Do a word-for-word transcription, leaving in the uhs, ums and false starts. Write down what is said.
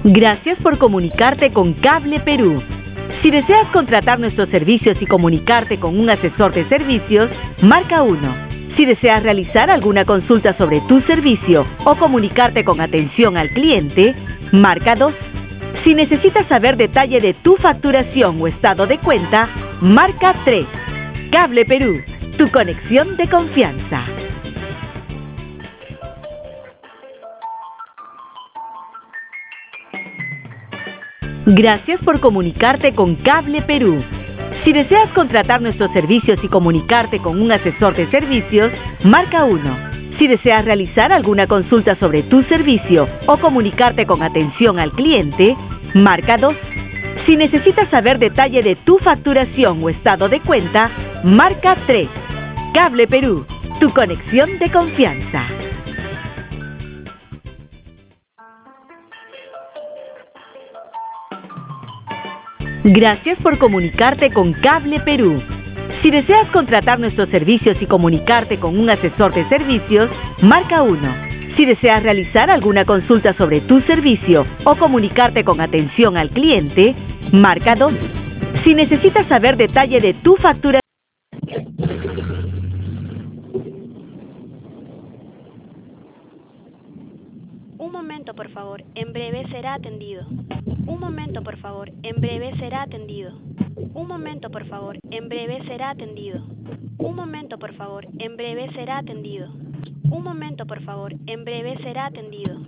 Gracias por comunicarte con Cable Perú. Si deseas contratar nuestros servicios y comunicarte con un asesor de servicios, marca uno. Si deseas realizar alguna consulta sobre tu servicio o comunicarte con atención al cliente, marca dos. Si necesitas saber detalle de tu facturación o estado de cuenta, marca tres. Cable Perú, tu conexión de confianza. Gracias por comunicarte con Cable Perú. Si deseas contratar nuestros servicios y comunicarte con un asesor de servicios, marca uno. Si deseas realizar alguna consulta sobre tu servicio o comunicarte con atención al cliente, marca dos. Si necesitas saber detalle de tu facturación o estado de cuenta, marca tres. Cable Perú, tu conexión de confianza. Gracias por comunicarte con Cable Perú. Si deseas contratar nuestros servicios y comunicarte con un asesor de servicios, marca uno. Si deseas realizar alguna consulta sobre tu servicio o comunicarte con atención al cliente, marca dos. Si necesitas saber detalle de tu factura. Un momento, por favor. En breve será atendido. Un momento, por favor. En breve será atendido. Un momento, por favor. En breve será atendido. Un momento, por favor. En breve será atendido. Un momento, por favor. En breve será atendido.